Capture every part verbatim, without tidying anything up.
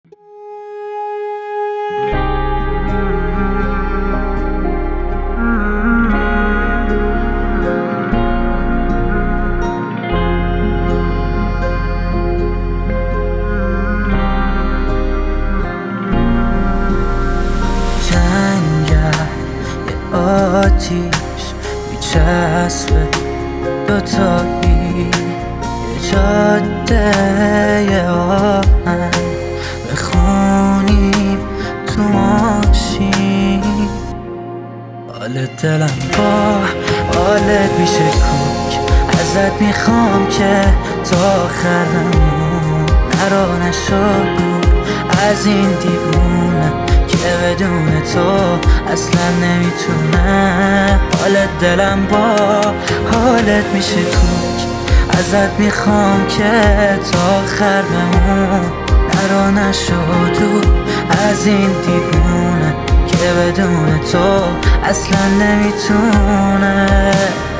آتیش میچسبه دوتایی یه جاده آهن بخونیم تو ماشین. حال دلم با حالت میشه کوک، ازت میخوام که تا آخرمون نرا نشو دور از این دیوونه که بدون تو اصلا نمیتونه. حالت دلم با حالت میشه کوک، ازت میخوام که تا آخر بمون نرا نشو دور از این دیوونه که بدون تو اصلا نمیتونه.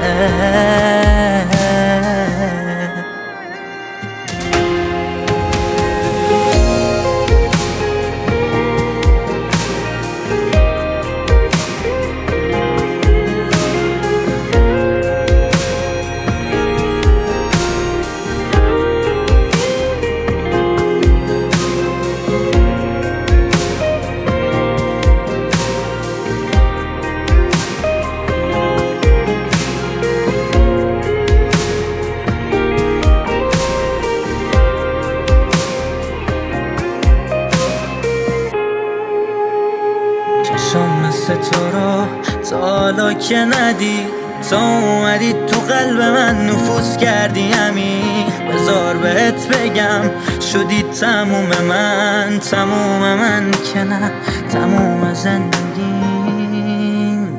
چشم مثل تو رو تا حالا که ندید، تا اومدی تو قلب من نفوذ کردی همین. بذار بهت بگم شدی تموم من، تموم من که نه تموم زندگیم.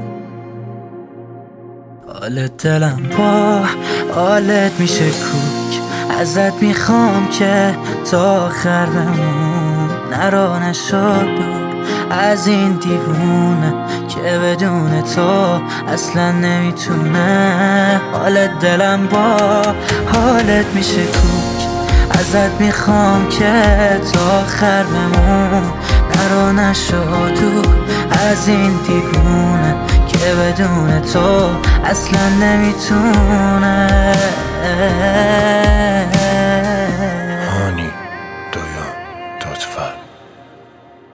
حالت دلم با حالت میشه کوک، ازت میخوام که تا آخر بمون نرا نشو دور از این دیوونه که بدون تو اصلا نمیتونه. حالت دلم با حالت میشه کوک، ازت میخوام که تا آخر بمون نرا نشو دور از این دیوونه که بدون تو اصلا نمیتونه.